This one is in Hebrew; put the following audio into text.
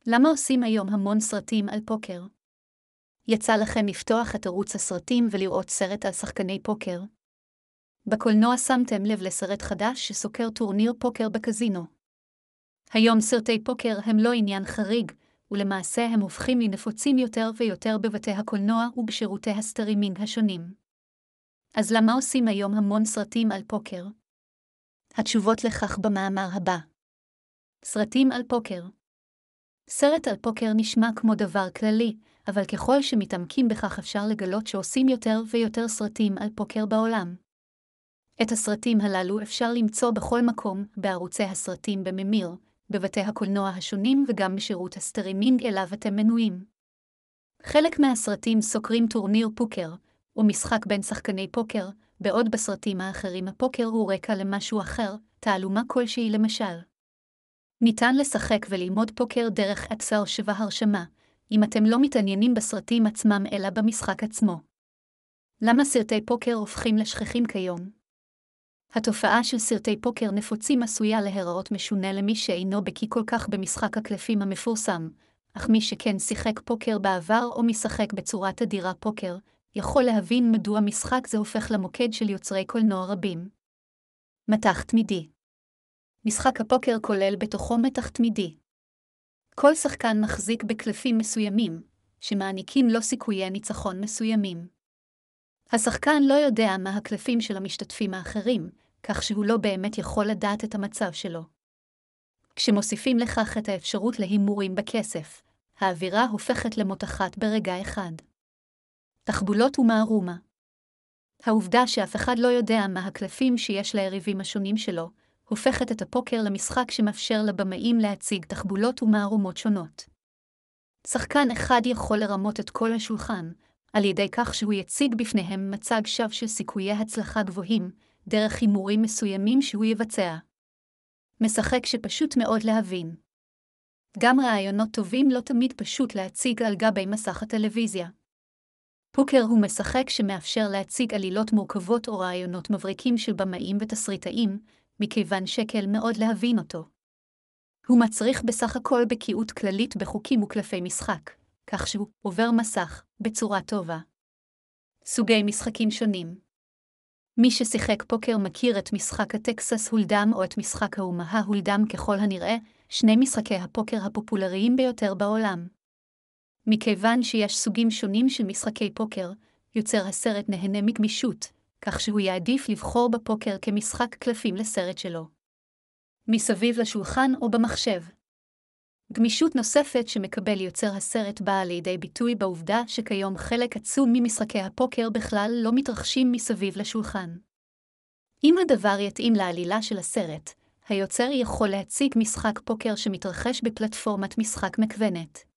למה עושים היום המון סרטים על פוקר? יצא לכם לפתוח את ערוץ הסרטים ולראות סרט על שחקני פוקר? בקולנוע שמתם לב לסרט חדש שסוקר טורניר פוקר בקזינו. היום סרטי פוקר הם לא עניין חריג, ולמעשה הם הופכים לנפוצים יותר ויותר בבתי הקולנוע ובשירותי הסטרימינג השונים. אז למה עושים היום המון סרטים על פוקר? התשובות לכך במאמר הבא. סרטים על פוקר. סרט על פוקר נשמע כמו דבר כללי, אבל ככל שמתעמקים בכך אפשר לגלות שעושים יותר ויותר סרטים על פוקר בעולם. את הסרטים הללו אפשר למצוא בכל מקום, בערוצי הסרטים בממיר, בבתי הקולנוע השונים וגם בשירות הסטרימינג אליו אתם מנויים. חלק מהסרטים סוקרים טורניר פוקר, או משחק בין שחקני פוקר, בעוד בסרטים האחרים הפוקר הוא רקע למשהו אחר, תעלומה כלשהי למשל. ניתן לשחק וללמוד פוקר דרך אקסל שווה הרשמה, אם אתם לא מתעניינים בסרטים עצמם אלא במשחק עצמו. למה סרטי פוקר הופכים לשכיחים כיום? התופעה של סרטי פוקר נפוצים עשויה להיראות משונה למי שאינו בקיא כל כך במשחק הקלפים המפורסם, אך מי שכן שיחק פוקר בעבר או משחק בצורה תדירה פוקר, יכול להבין מדוע משחק זה הופך למוקד של יוצרי קולנוע רבים. מתח תמידי. משחק הפוקר כולל בתוכו מתח תמידי. כל שחקן מחזיק בקלפים מסוימים, שמעניקים לו סיכויי ניצחון מסוימים. השחקן לא יודע מה הקלפים של המשתתפים האחרים, כך שהוא לא באמת יכול לדעת את המצב שלו. כשמוסיפים לכך את האפשרות להימורים בכסף, האווירה הופכת למותחת ברגע אחד. תחבולות ומערומה. העובדה שאף אחד לא יודע מה הקלפים שיש ליריבים השונים שלו, הופכת את הפוקר למשחק שמאפשר לבמאים להציג תחבולות ומערומות שונות. שחקן אחד יכול לרמות את כל השולחן, על ידי כך שהוא יציג בפניהם מצג שווא של סיכויי הצלחה גבוהים, דרך הימורים מסוימים שהוא יבצע. משחק שפשוט מאוד להבין. גם רעיונות טובים לא תמיד פשוט להציג על גבי מסך הטלוויזיה. פוקר הוא משחק שמאפשר להציג עלילות מורכבות או רעיונות מבריקים של במאים ותסריטאים, מכיוון שקל מאוד להבין אותו. הוא מצריך בסך הכל בקיאות כללית בחוקים וקלפי משחק, כך שהוא עובר מסך בצורה טובה. סוגי משחקים שונים. מי ששיחק פוקר מכיר את משחק הטקסס הולדם או את משחק האומה הולדם ככל הנראה, שני משחקי הפוקר הפופולריים ביותר בעולם. מכיוון שיש סוגים שונים של משחקי פוקר, יוצר הסרט נהנה מגמישות, כך שהוא יעדיף לבחור בפוקר כמשחק קלפים לסרט שלו. מסביב לשולחן או במחשב. גמישות נוספת שמקבל יוצר הסרט באה לידי ביטוי בעובדה שכיום חלק עצום ממשחקי הפוקר בכלל לא מתרחשים מסביב לשולחן. אם הדבר יתאים לעלילה של הסרט, היוצר יכול להציג משחק פוקר שמתרחש בפלטפורמת משחק מקוונת.